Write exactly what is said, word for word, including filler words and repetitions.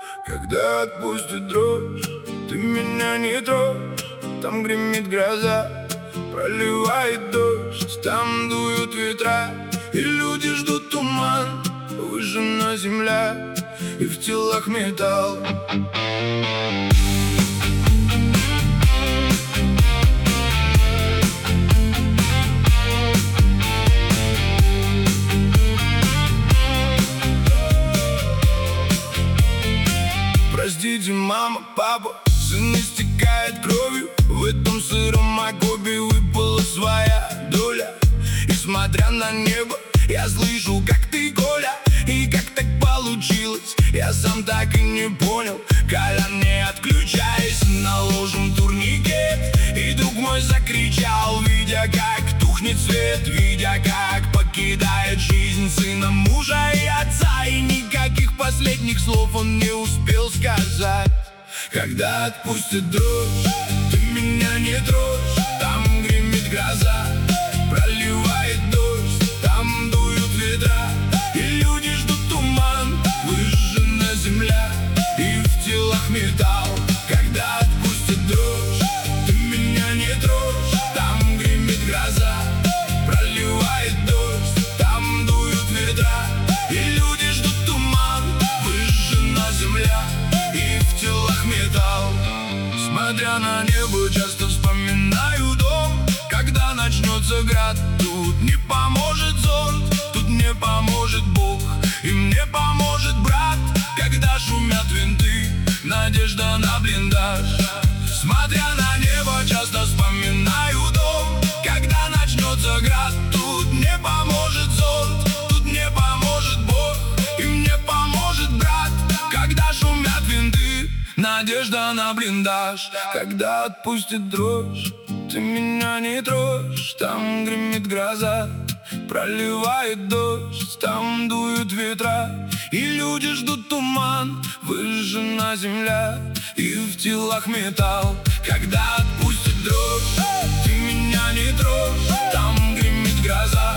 Когда отпустит дрожь, ты меня не трожь. Там гремит гроза, проливает дождь, там дуют ветра, и люди ждут туман. Выжжена земля, и в телах металл. Простите, мама, папа, сын истекает кровью. В этом сыром окопе выпала своя доля. И смотря на небо, я слышу, как ты, Коля. И как так получилось, я сам так и не понял. Колян, не отключаясь, наложен турникет. И друг мой закричал, видя, как тухнет свет, видя, как покидает жизнь сына, мужа и отца. И никаких последних слов он не успел сказать. Когда отпустит дрожь, ты меня не трожь. Там гремит гроза, проливает дождь, там дуют ветра, и люди ждут туман. Выжжена земля, и в телах металл. Когда отпустит дрожь, ты меня не трожь. Там гремит гроза, проливает дождь, там дуют ветра, и люди ждут туман. Выжжена земля, и в телах металл. Смотря на небо, часто вспоминаю дом. Когда начнется град, тут не поможет зонт, тут не поможет Бог, и мне поможет брат. Когда шумят винты, надежда на блиндаж. Смотря на небо, часто вспоминаю дом. Когда начнется град, тут не поможет зонт, тут не поможет Бог, и мне поможет брат. Когда шумят винты, надежда на блиндаж. Когда отпустит дрожь, ты меня не трожь. Там гремит гроза, проливает дождь, там дуют ветра, и люди ждут туман. Выжжена земля, и в телах металл. Когда отпустит дрожь, ты меня не трожь. Там гремит гроза,